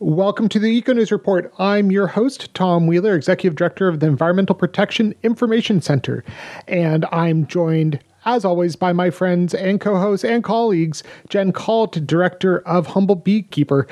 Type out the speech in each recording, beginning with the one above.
Welcome to the Eco News Report. I'm your host, Tom Wheeler, Executive Director of the Environmental Protection Information Center. And I'm joined, as always, by my friends and co-hosts and colleagues, Jen Kalt, Director of Humble Baykeeper.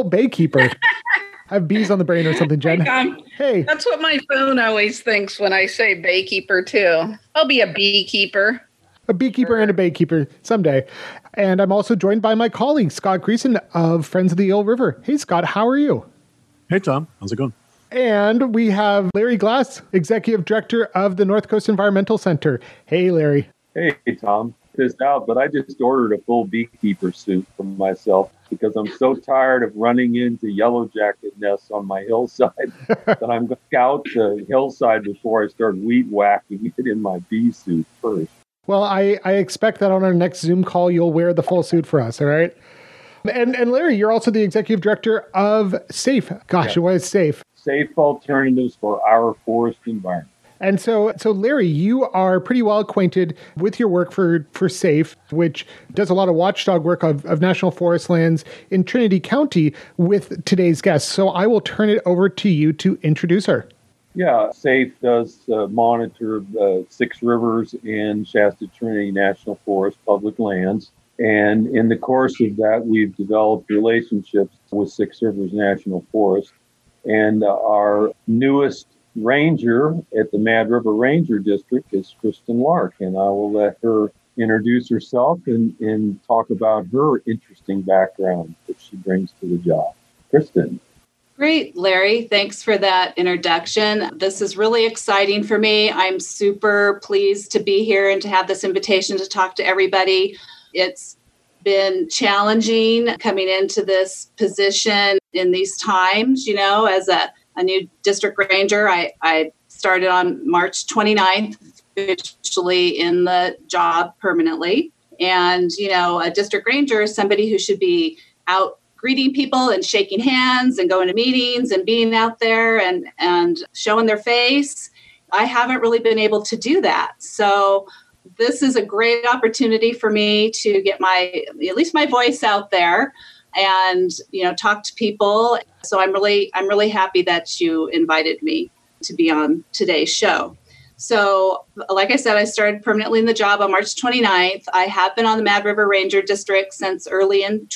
I have bees on the brain or something, Jen. Hey. That's what my phone always thinks when I say baykeeper, too. I'll be a beekeeper. A beekeeper and a baykeeper someday. And I'm also joined by my colleague, Scott Greason of Friends of the Eel River. Hey, Scott, how are you? Hey, Tom. How's it going? And we have Larry Glass, Executive Director of the North Coast Environmental Center. Hey, Larry. Hey, Tom. Pissed out, but I just ordered a full beekeeper suit for myself because I'm so tired of running into yellow jacket nests on my hillside that I'm going to scout the hillside before I start weed whacking it in my bee suit first. Well, I expect that on our next Zoom call, you'll wear the full suit for us, all right? And Larry, you're also the Executive Director of SAFE. Gosh, yeah. What is SAFE? Safe Alternatives for Our Forest Environment. And so Larry, you are pretty well acquainted with your work for SAFE, which does a lot of watchdog work of national forest lands in Trinity County with today's guest. So I will turn it over to you to introduce her. Yeah, SAFE does monitor Six Rivers and Shasta Trinity National Forest public lands. And in the course of that, we've developed relationships with Six Rivers National Forest. And our newest ranger at the Mad River Ranger District is Kristen Lark. And I will let her introduce herself and talk about her interesting background that she brings to the job. Kristen. Great, Larry. Thanks for that introduction. This is really exciting for me. I'm super pleased to be here and to have this invitation to talk to everybody. It's been challenging coming into this position in these times, as a new district ranger. I started on March 29th, officially in the job permanently. And, a district ranger is somebody who should be out greeting people and shaking hands and going to meetings and being out there and showing their face. I haven't really been able to do that. So this is a great opportunity for me to get at least my voice out there and, talk to people. So I'm really happy that you invited me to be on today's show. So, like I said, I started permanently in the job on March 29th. I have been on the Mad River Ranger District since early in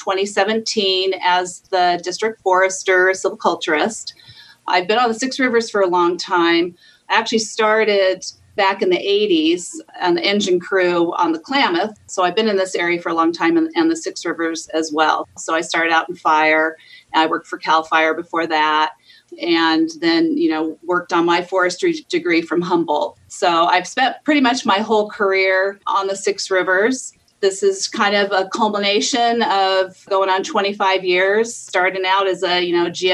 2017 as the district forester, silviculturist. I've been on the Six Rivers for a long time. I actually started back in the 80s on the engine crew on the Klamath. So I've been in this area for a long time and the Six Rivers as well. So I started out in fire. I worked for CAL FIRE before that. And then, worked on my forestry degree from Humboldt. So I've spent pretty much my whole career on the Six Rivers. This is kind of a culmination of going on 25 years, starting out as a,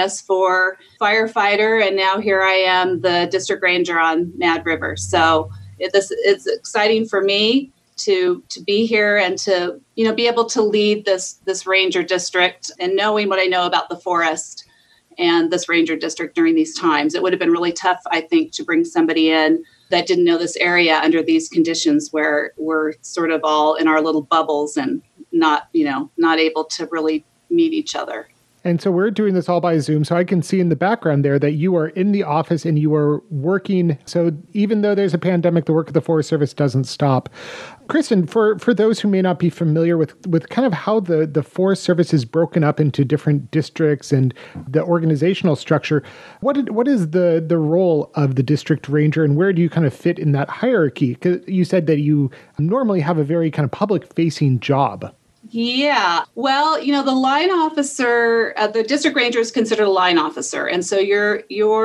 GS4 firefighter. And now here I am, the district ranger on Mad River. So it's exciting for me to be here and to, be able to lead this ranger district and knowing what I know about the forest and this ranger district during these times. It would have been really tough, I think, to bring somebody in that didn't know this area under these conditions where we're sort of all in our little bubbles and not able to really meet each other. And so we're doing this all by Zoom. So I can see in the background there that you are in the office and you are working. So even though there's a pandemic, the work of the Forest Service doesn't stop. Kristen, for those who may not be familiar with kind of how the Forest Service is broken up into different districts and the organizational structure, what is the role of the district ranger and where do you kind of fit in that hierarchy? 'Cause you said that you normally have a very kind of public-facing job. Yeah. Well, the line officer, the district ranger is considered a line officer. And so you're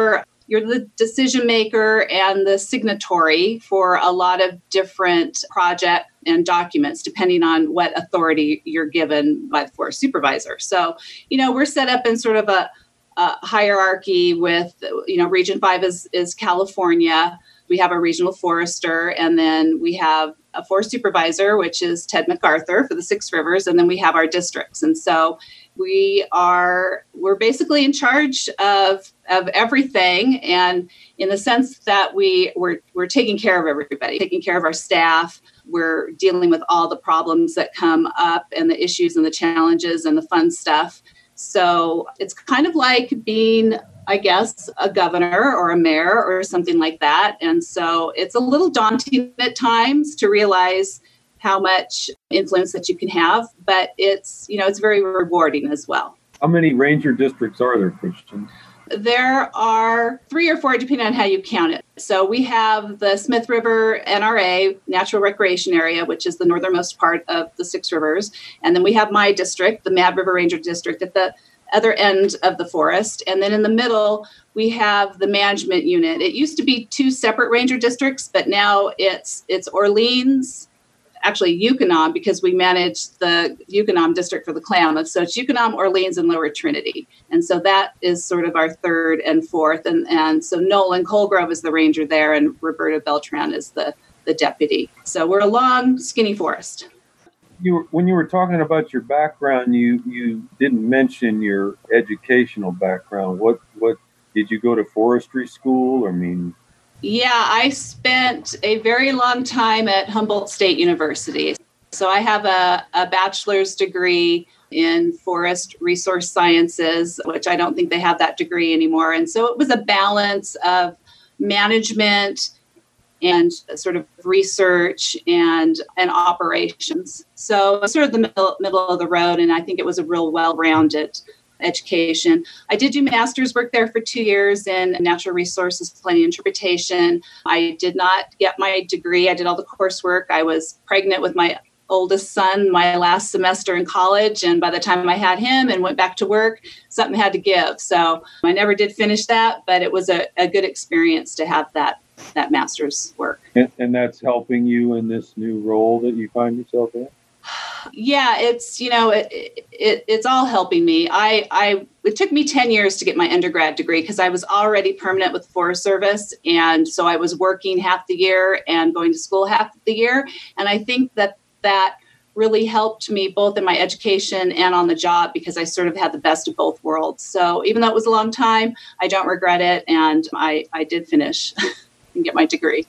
the decision maker and the signatory for a lot of different project and documents, depending on what authority you're given by the forest supervisor. So, we're set up in sort of a hierarchy with, Region 5 is California. We have a regional forester, and then we have a forest supervisor, which is Ted MacArthur for the Six Rivers, and then we have our districts. And so we're basically in charge of everything, and in the sense that we're taking care of everybody, taking care of our staff. We're dealing with all the problems that come up and the issues and the challenges and the fun stuff. So it's kind of like being, I guess, a governor or a mayor or something like that. And so it's a little daunting at times to realize how much influence that you can have, but it's very rewarding as well. How many ranger districts are there, Christian? There are 3 or 4, depending on how you count it. So we have the Smith River NRA, Natural Recreation Area, which is the northernmost part of the Six Rivers. And then we have my district, the Mad River Ranger District, at the other end of the forest. And then in the middle, we have the management unit. It used to be 2 separate ranger districts, but now it's Orleans, actually Yukonom, because we manage the Yukonom district for the Klamath. So it's Yukonom, Orleans, and Lower Trinity. And so that is sort of our 3rd and 4th. And so Nolan Colgrove is the ranger there, and Roberta Beltran is the deputy. So we're a long, skinny forest. When you were talking about your background, you didn't mention your educational background. What did you go to forestry school? Yeah, I spent a very long time at Humboldt State University. So I have a bachelor's degree in forest resource sciences, which I don't think they have that degree anymore. And so it was a balance of management and sort of research and operations. So sort of the middle of the road, and I think it was a real well-rounded education. I did do master's work there for 2 years in natural resources planning interpretation. I did not get my degree. I did all the coursework. I was pregnant with my oldest son my last semester in college, and by the time I had him and went back to work, something had to give. So I never did finish that, but it was a good experience to have that master's work. And that's helping you in this new role that you find yourself in? Yeah, it's, it's all helping me. It took me 10 years to get my undergrad degree because I was already permanent with the Forest Service. And so I was working half the year and going to school half the year. And I think that really helped me both in my education and on the job because I sort of had the best of both worlds. So even though it was a long time, I don't regret it. And I did finish and get my degree.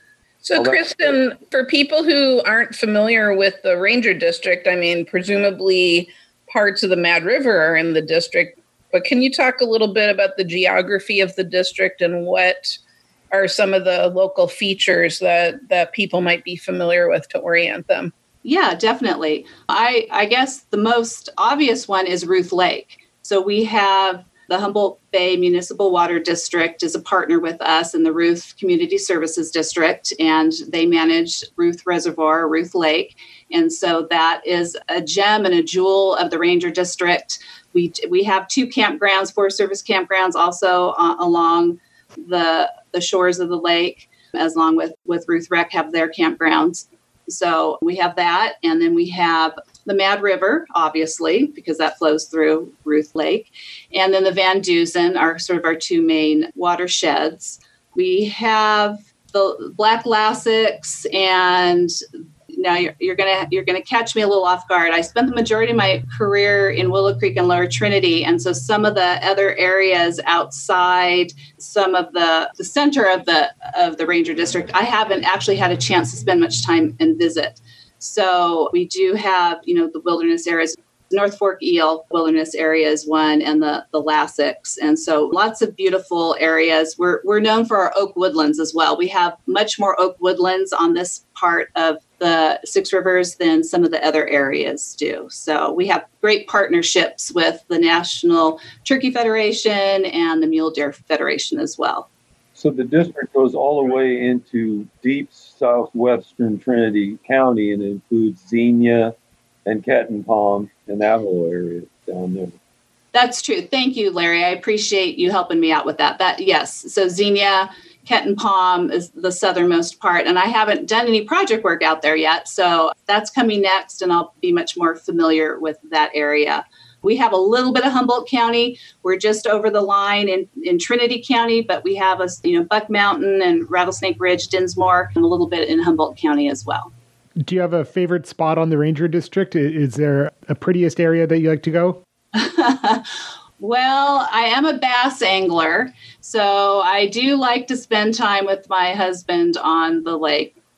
So, Kristen, for people who aren't familiar with the Ranger District, presumably parts of the Mad River are in the district, but can you talk a little bit about the geography of the district and what are some of the local features that people might be familiar with to orient them? Yeah, definitely. I guess the most obvious one is Ruth Lake. So we have the Humboldt Bay Municipal Water District is a partner with us in the Ruth Community Services District, and they manage Ruth Reservoir, Ruth Lake. And so that is a gem and a jewel of the Ranger District. We have 2 campgrounds, Forest Service campgrounds, also along the shores of the lake, as long with Ruth Rec have their campgrounds. So we have that, and then we have the Mad River, obviously, because that flows through Ruth Lake. And then the Van Dusen are sort of our 2 main watersheds. We have the Black Lassix, and now you're gonna catch me a little off guard. I spent the majority of my career in Willow Creek and Lower Trinity, and so some of the other areas outside some of the center of the Ranger District, I haven't actually had a chance to spend much time and visit. So we do have, the wilderness areas. North Fork Eel Wilderness Area is one, and the Lassix. And so lots of beautiful areas. We're known for our oak woodlands as well. We have much more oak woodlands on this part of the Six Rivers than some of the other areas do. So we have great partnerships with the National Turkey Federation and the Mule Deer Federation as well. So the district goes all the way into deep southwestern Trinity County, and it includes Xenia and Kettenpalm and that whole area down there. That's true. Thank you, Larry. I appreciate you helping me out with that. Yes. So Xenia, Kettenpalm is the southernmost part, and I haven't done any project work out there yet. So that's coming next, and I'll be much more familiar with that area. We have a little bit of Humboldt County. We're just over the line in Trinity County, but we have Buck Mountain and Rattlesnake Ridge, Dinsmore, and a little bit in Humboldt County as well. Do you have a favorite spot on the Ranger District? Is there a prettiest area that you like to go? Well, I am a bass angler, so I do like to spend time with my husband on the lake.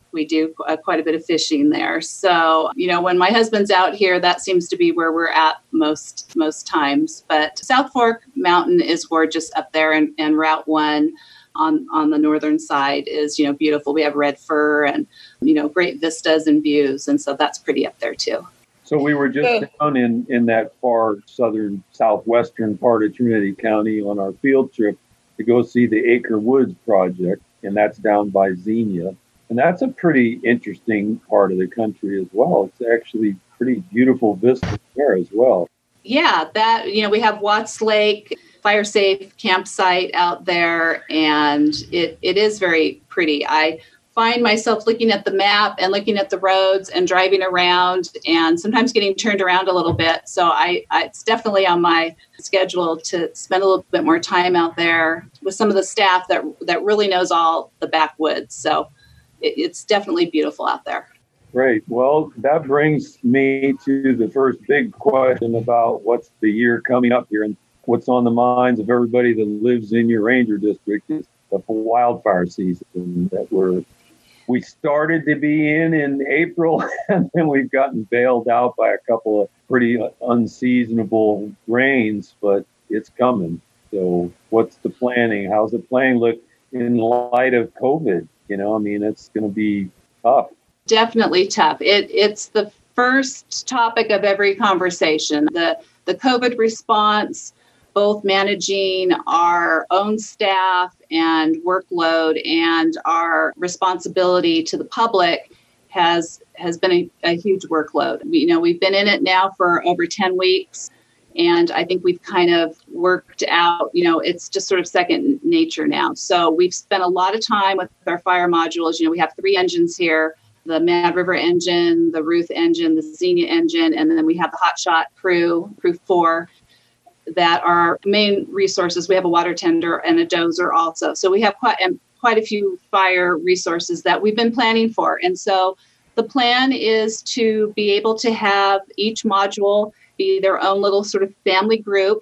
We do quite a bit of fishing there. So, when my husband's out here, that seems to be where we're at most times. But South Fork Mountain is gorgeous up there, and Route 1 on the northern side is, beautiful. We have red fir and, great vistas and views. And so that's pretty up there too. So we were just down in that far southern, southwestern part of Trinity County on our field trip to go see the Acre Woods project, and that's down by Xenia. And that's a pretty interesting part of the country as well. It's actually pretty beautiful vista there as well. Yeah, we have Watts Lake, fire safe campsite out there, and it is very pretty. I find myself looking at the map and looking at the roads and driving around and sometimes getting turned around a little bit. So it's definitely on my schedule to spend a little bit more time out there with some of the staff that really knows all the backwoods. So it's definitely beautiful out there. Great. Well, that brings me to the first big question about what's the year coming up here and what's on the minds of everybody that lives in your ranger district is the wildfire season that we started to be in April, and then we've gotten bailed out by a couple of pretty unseasonable rains, but it's coming. So what's the planning? How's the planning look in light of COVID? It's going to be tough. Definitely tough. It's the first topic of every conversation. The COVID response, both managing our own staff and workload and our responsibility to the public has been a huge workload. We've been in it now for over 10 weeks, and I think we've kind of worked out, it's just sort of second nature now. So we've spent a lot of time with our fire modules. We have 3 engines here, the Mad River engine, the Ruth engine, the Xenia engine, and then we have the Hotshot Crew 4 that are main resources. We have a water tender and a dozer also. So we have quite a few fire resources that we've been planning for. And so the plan is to be able to have each module be their own little sort of family group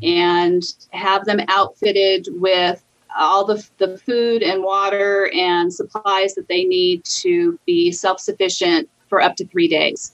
and have them outfitted with all the food and water and supplies that they need to be self-sufficient for up to 3 days.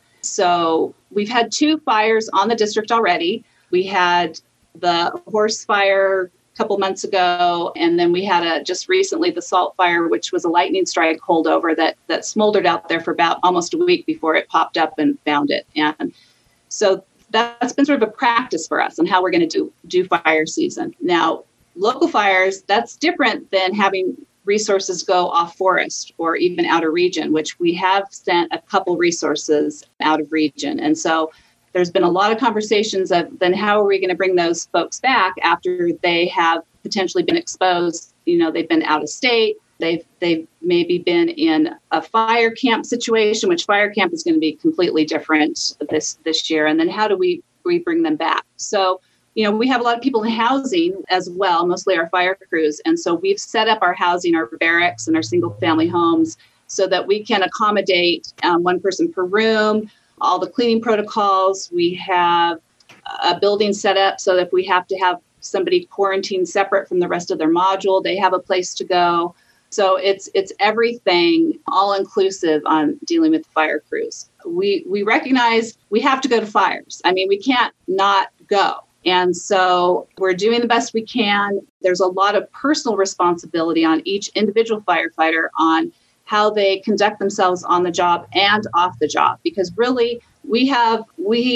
So we've had 2 fires on the district already. We had the horse fire a couple months ago, and then we had just recently the salt fire, which was a lightning strike holdover that smoldered out there for about almost a week before it popped up and found it. And so that's been sort of a practice for us on how we're going to do fire season. Now, local fires, that's different than having resources go off forest or even out of region, which we have sent a couple resources out of region. And so there's been a lot of conversations of then how are we going to bring those folks back after they have potentially been exposed? They've been out of state. They've maybe been in a fire camp situation, which fire camp is going to be completely different this year. And then how do we bring them back? So, we have a lot of people in housing as well, mostly our fire crews. And so we've set up our housing, our barracks and our single family homes so that we can accommodate 1 person per room, all the cleaning protocols. We have a building set up so that if we have to have somebody quarantined separate from the rest of their module, they have a place to go. So it's everything all inclusive on dealing with fire crews. We recognize we have to go to fires. We can't not go. And so we're doing the best we can. There's a lot of personal responsibility on each individual firefighter on how they conduct themselves on the job and off the job, because really we have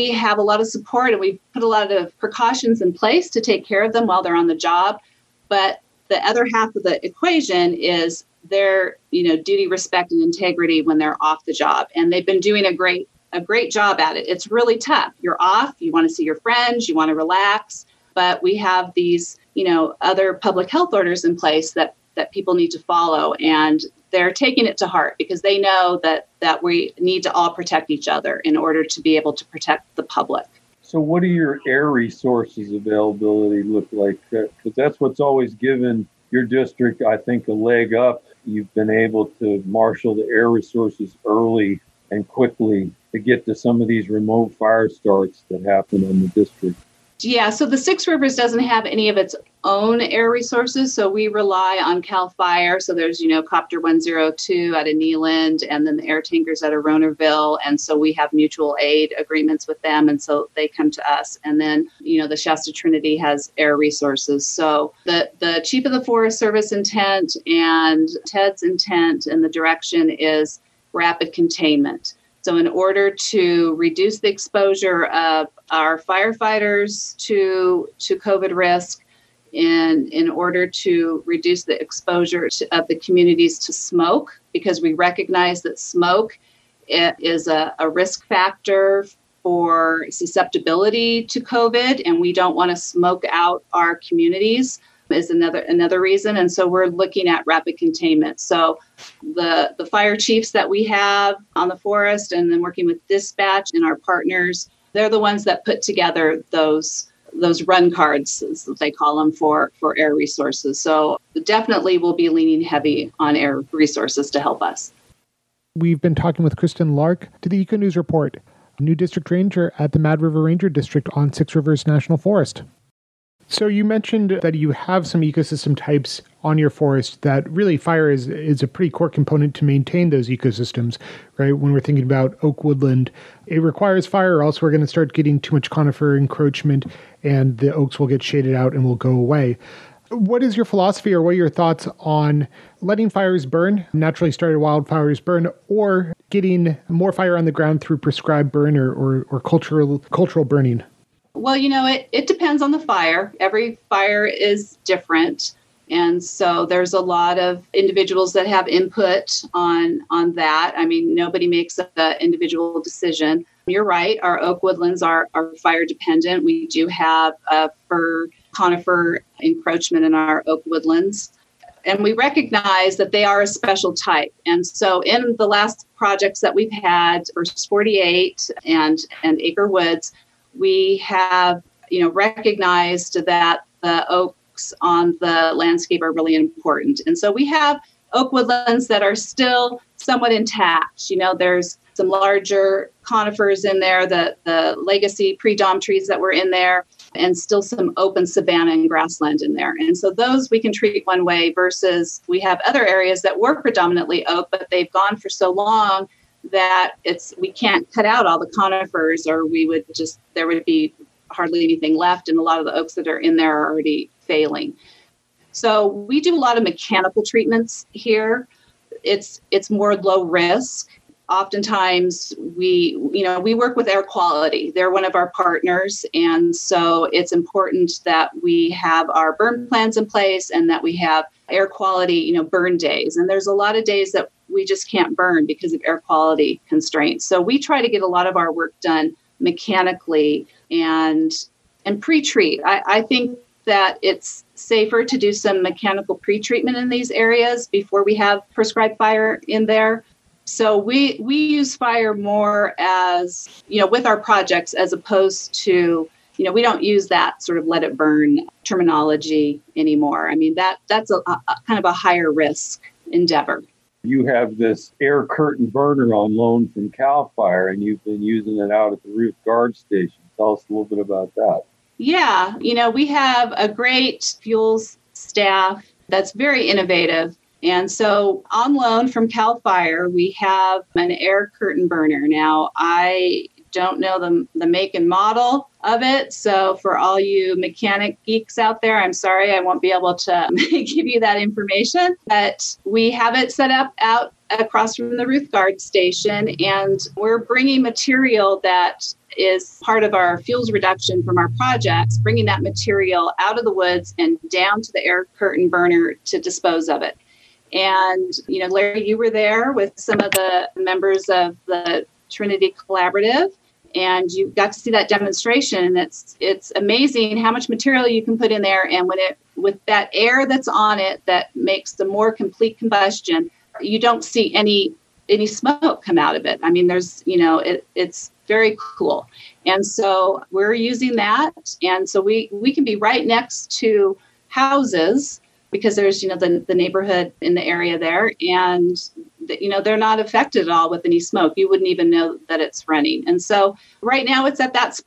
a lot of support and we've put a lot of precautions in place to take care of them while they're on the job. But the other half of the equation is their, duty, respect, and integrity when they're off the job. And they've been doing a great job at it. It's really tough. You're off, you want to see your friends, you want to relax, but we have these, other public health orders in place that people need to follow. And they're taking it to heart because they know that we need to all protect each other in order to be able to protect the public. So what do your air resources availability look like? Because that's what's always given your district, I think, a leg up. You've been able to marshal the air resources early and quickly to get to some of these remote fire starts that happen in the district. Yeah, so the Six Rivers doesn't have any of its own air resources, so we rely on CAL FIRE. So there's, Copter 102 out of Neyland, and then the air tankers out of Ronerville. And so we have mutual aid agreements with them, and so they come to us. And then, the Shasta Trinity has air resources. So the Chief of the Forest Service intent and Ted's intent and the direction is rapid containment. So in order to reduce the exposure of our firefighters to COVID risk, in order to reduce the exposure of the communities to smoke, because we recognize that smoke is a risk factor for susceptibility to COVID, and we don't want to smoke out our communities, is another reason. And so we're looking at rapid containment. So the fire chiefs that we have on the forest, and then working with dispatch and our partners, they're the ones that put together those run cards, as they call them, for air resources. So definitely we'll be leaning heavy on air resources to help us. We've been talking with Kristen Lark to the Eco News Report, new district ranger at the Mad River Ranger District on Six Rivers National Forest. So you mentioned that you have some ecosystem types on your forest that really fire is a pretty core component to maintain those ecosystems, right? When we're thinking about oak woodland, it requires fire, or else we're going to start getting too much conifer encroachment and the oaks will get shaded out and will go away. What is your philosophy, or what are your thoughts on letting fires burn, naturally started wildfires burn, or getting more fire on the ground through prescribed burn or cultural burning? Well, it depends on the fire. Every fire is different. And so there's a lot of individuals that have input on that. I mean, nobody makes an individual decision. You're right. Our oak woodlands are fire dependent. We do have a fir conifer encroachment in our oak woodlands. And we recognize that they are a special type. And so in the last projects that we've had, First 48 and Acre Woods, we have, recognized that the oaks on the landscape are really important. And so we have oak woodlands that are still somewhat intact. There's some larger conifers in there, the legacy pre-dom trees that were in there, and still some open savanna and grassland in there. And so those we can treat one way, versus we have other areas that were predominantly oak, but they've gone for so long that we can't cut out all the conifers, or there would be hardly anything left. And a lot of the oaks that are in there are already failing. So we do a lot of mechanical treatments here. It's more low risk. Oftentimes we work with air quality. They're one of our partners. And so it's important that we have our burn plans in place and that we have air quality, burn days. And there's a lot of days that we just can't burn because of air quality constraints. So we try to get a lot of our work done mechanically and pre-treat. I think that it's safer to do some mechanical pre-treatment in these areas before we have prescribed fire in there. So we use fire more as, with our projects, as opposed to, we don't use that sort of let it burn terminology anymore. I mean, that's a kind of a higher risk endeavor. You have this air curtain burner on loan from CAL FIRE, and you've been using it out at the Ruth Guard Station. Tell us a little bit about that. Yeah, we have a great fuels staff that's very innovative. And so on loan from CAL FIRE, we have an air curtain burner. Now, I don't know the make and model of it. So for all you mechanic geeks out there, I'm sorry, I won't be able to give you that information. But we have it set up out across from the Ruth Guard Station, and we're bringing material that is part of our fuels reduction from our projects, bringing that material out of the woods and down to the air curtain burner to dispose of it. And, Larry, you were there with some of the members of the Trinity Collaborative, and you got to see that demonstration. And it's amazing how much material you can put in there. And with that air that's on it that makes the more complete combustion, you don't see any smoke come out of it. I mean, there's, it's very cool. And so we're using that. And so we can be right next to houses, because there's, the neighborhood in the area there, and, they're not affected at all with any smoke. You wouldn't even know that it's running. And so right now it's at that spot.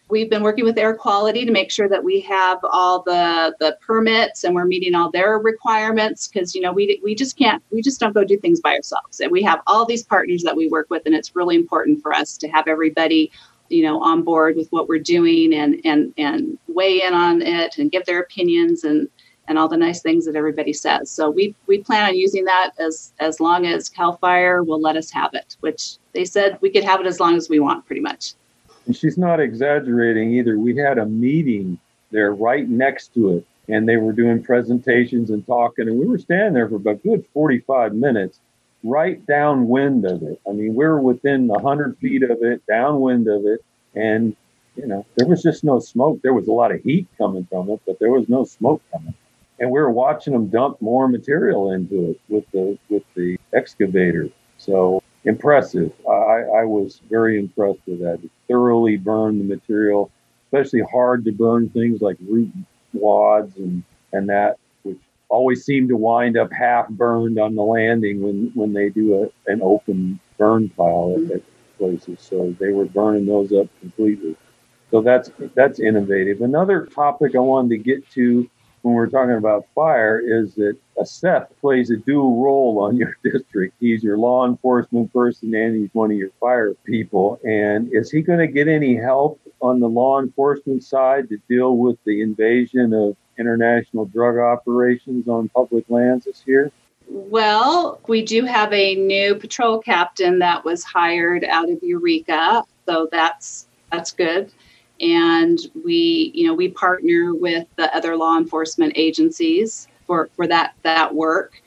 We've been working with air quality to make sure that we have all the permits and we're meeting all their requirements because, we just don't go do things by ourselves. And we have all these partners that we work with, and it's really important for us to have everybody, on board with what we're doing and weigh in on it and give their opinions and all the nice things that everybody says. So we plan on using that as long as CAL FIRE will let us have it, which they said we could have it as long as we want, pretty much. And she's not exaggerating either. We had a meeting there right next to it, and they were doing presentations and talking, and we were standing there for about a good 45 minutes, right downwind of it. I mean, we were within 100 feet of it, downwind of it, and, there was just no smoke. There was a lot of heat coming from it, but there was no smoke coming. And we were watching them dump more material into it with the excavator. So impressive. I was very impressed with that. It thoroughly burned the material, especially hard to burn things like root wads and that, which always seem to wind up half burned on the landing when they do an open burn pile at places. So they were burning those up completely. So that's innovative. Another topic I wanted to get to when we're talking about fire is that Seth plays a dual role on your district. He's your law enforcement person and he's one of your fire people. And is he going to get any help on the law enforcement side to deal with the invasion of international drug operations on public lands this year? Well, we do have a new patrol captain that was hired out of Eureka. So that's good. And we partner with the other law enforcement agencies for that work.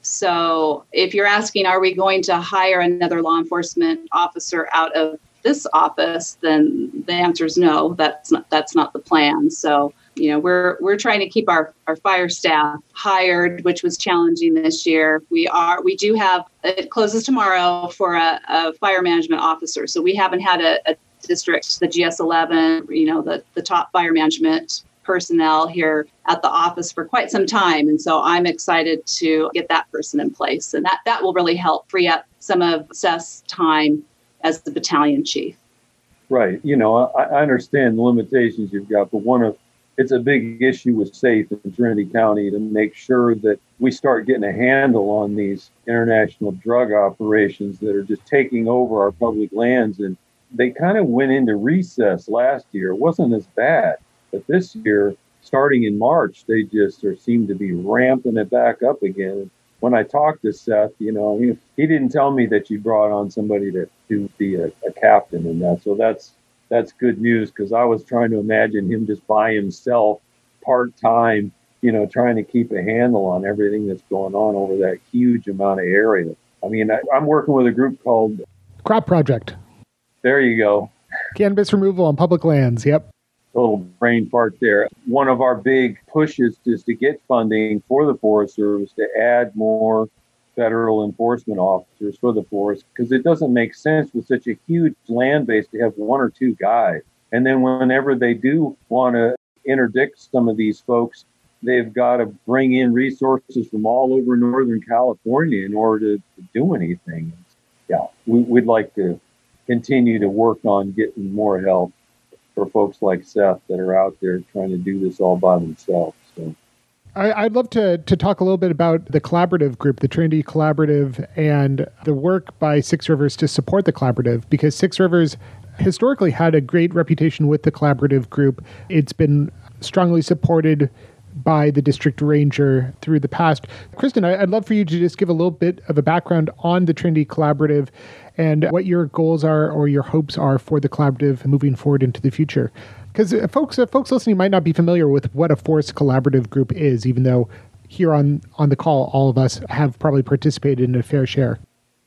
So if you're asking, are we going to hire another law enforcement officer out of this office, then the answer is no, that's not the plan. So, we're trying to keep our fire staff hired, which was challenging this year. We do have, it closes tomorrow for a fire management officer. So we haven't had a district, the GS11, the top fire management personnel here at the office for quite some time. And so I'm excited to get that person in place. And that will really help free up some of Seth's time as the battalion chief. Right. I understand the limitations you've got, but it's a big issue with SAFE in Trinity County to make sure that we start getting a handle on these international drug operations that are just taking over our public lands. And they kind of went into recess last year. It wasn't as bad. But this year, starting in March, they just seem to be ramping it back up again. When I talked to Seth, he didn't tell me that you brought on somebody to be a captain in that. So that's good news, because I was trying to imagine him just by himself, part-time, trying to keep a handle on everything that's going on over that huge amount of area. I mean, I'm working with a group called Crop Project. There you go. Cannabis removal on public lands. Yep. Total brain fart there. One of our big pushes is to get funding for the Forest Service to add more federal enforcement officers for the forest, because it doesn't make sense with such a huge land base to have one or two guys. And then whenever they do want to interdict some of these folks, they've got to bring in resources from all over Northern California in order to do anything. Yeah, we'd like to continue to work on getting more help for folks like Seth that are out there trying to do this all by themselves. So I'd love to talk a little bit about the collaborative group, the Trinity Collaborative, and the work by Six Rivers to support the collaborative, because Six Rivers historically had a great reputation with the collaborative group. It's been strongly supported by the district ranger through the past. Kristen, I'd love for you to just give a little bit of a background on the Trinity Collaborative and what your goals are or your hopes are for the collaborative moving forward into the future. Because folks listening might not be familiar with what a forest collaborative group is, even though here on the call, all of us have probably participated in a fair share.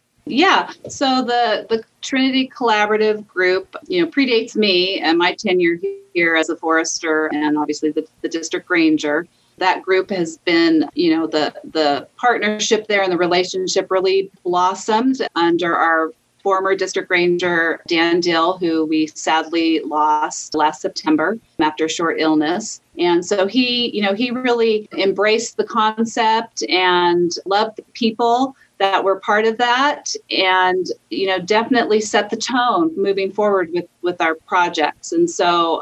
Yeah, so the Trinity Collaborative Group, predates me and my tenure here as a forester and obviously the district ranger. That group has been, the partnership there and the relationship really blossomed under our former district ranger, Dan Dill, who we sadly lost last September after a short illness. And so he really embraced the concept and loved the people that were part of that, and, definitely set the tone moving forward with our projects. And so,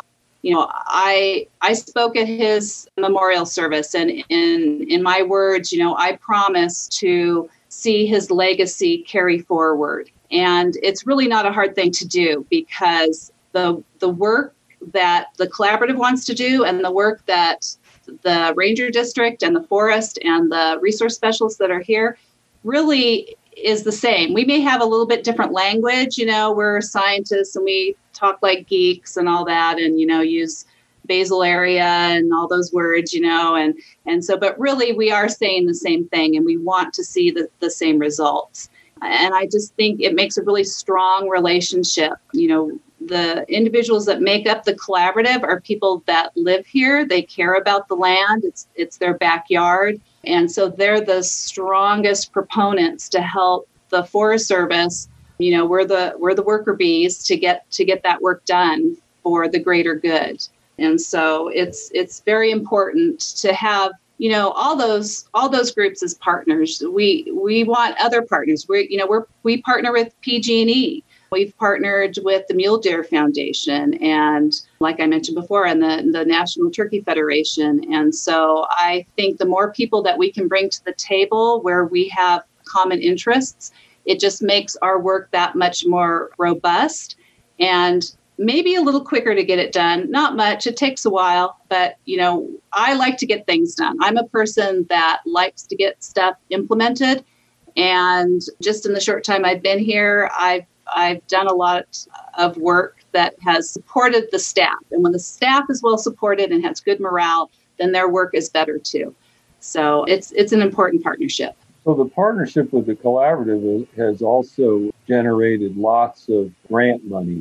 I spoke at his memorial service, and in my words, I promise to see his legacy carry forward. And it's really not a hard thing to do, because the work that the collaborative wants to do and the work that the Ranger District and the forest and the resource specialists that are here really is the same. We may have a little bit different language, we're scientists and we talk like geeks and all that, and, use basal area and all those words, and so, but really we are saying the same thing, and we want to see the same results. And I just think it makes a really strong relationship. The individuals that make up the collaborative are people that live here. They care about the land. It's their backyard. And so they're the strongest proponents to help the Forest Service. We're the worker bees to get that work done for the greater good. And so it's very important to have, all those groups as partners. We want other partners. We partner with PG&E. We've partnered with the Mule Deer Foundation and, like I mentioned before, and the National Turkey Federation. And so I think the more people that we can bring to the table where we have common interests, it just makes our work that much more robust and maybe a little quicker to get it done. Not much. It takes a while, but, I like to get things done. I'm a person that likes to get stuff implemented. And just in the short time I've been here, I've done a lot of work that has supported the staff. And when the staff is well supported and has good morale, then their work is better too. So it's an important partnership. So the partnership with the collaborative has also generated lots of grant monies.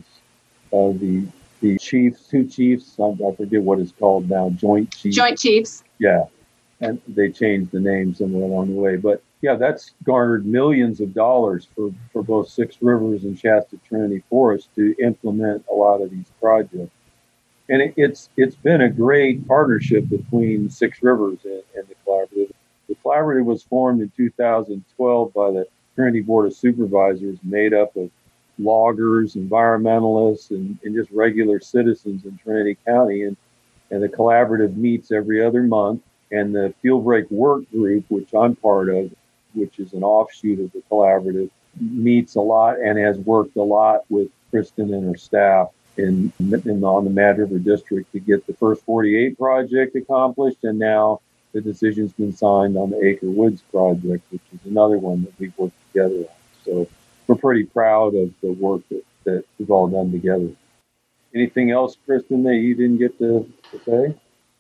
The chiefs, two chiefs, I forget what it's called now, Joint Chiefs. Joint Chiefs. Yeah. And they changed the name somewhere along the way. But yeah, that's garnered millions of dollars for both Six Rivers and Shasta Trinity Forest to implement a lot of these projects. And it's been a great partnership between Six Rivers and the collaborative. The collaborative was formed in 2012 by the Trinity Board of Supervisors, made up of loggers, environmentalists, and just regular citizens in Trinity County. And the collaborative meets every other month. And the Field Break Work Group, which I'm part of, which is an offshoot of the collaborative, meets a lot and has worked a lot with Kristen and her staff on the Mad River District to get the first 48 project accomplished. And now the decision's been signed on the Acre Woods project, which is another one that we've worked together on. So we're pretty proud of the work that we've all done together. Anything else, Kristen, that you didn't get to say?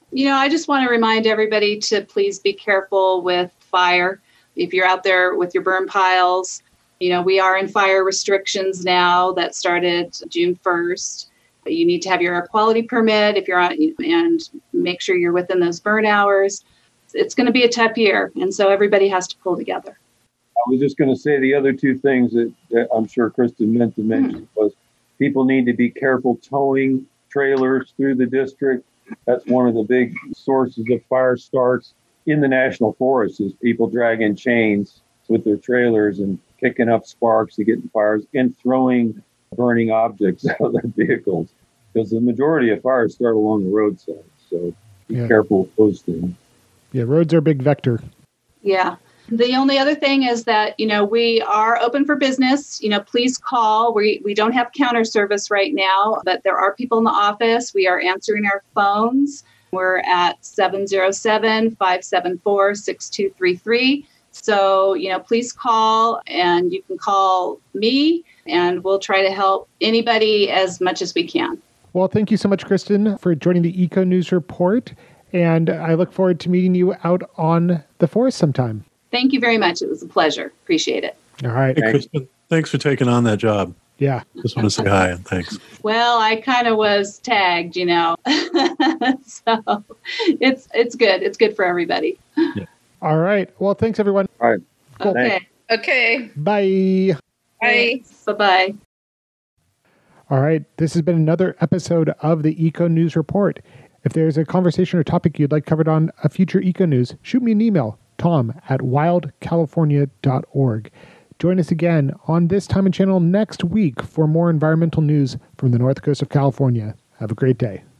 I just want to remind everybody to please be careful with fire. If you're out there with your burn piles, we are in fire restrictions now that started June 1st. You need to have your air quality permit if you're on, and make sure you're within those burn hours. It's going to be a tough year, and so everybody has to pull together. I was just going to say the other two things that I'm sure Kristen meant to mention was people need to be careful towing trailers through the district. That's one of the big sources of fire starts in the national forest is people dragging chains with their trailers and kicking up sparks to get in fires and throwing burning objects out of their vehicles, because the majority of fires start along the roadside. So be careful with those things. Yeah, roads are a big vector. Yeah. The only other thing is that, we are open for business. Please call. We don't have counter service right now, but there are people in the office. We are answering our phones. We're at 707-574-6233. So, please call, and you can call me, and we'll try to help anybody as much as we can. Well, thank you so much, Kristen, for joining the Eco News Report. And I look forward to meeting you out on the forest sometime. Thank you very much. It was a pleasure. Appreciate it. All right. Hey, Kristen, thanks for taking on that job. Yeah. Just want to say hi and thanks. Well, I kind of was tagged, So it's good. It's good for everybody. Yeah. All right. Well, thanks, everyone. All right. Cool. Okay. Thanks. Okay. Bye. Bye. Bye-bye. All right. This has been another episode of the Eco News Report. If there's a conversation or topic you'd like covered on a future Eco News, shoot me an email, tom@wildcalifornia.org. Join us again on this time and channel next week for more environmental news from the north coast of California. Have a great day.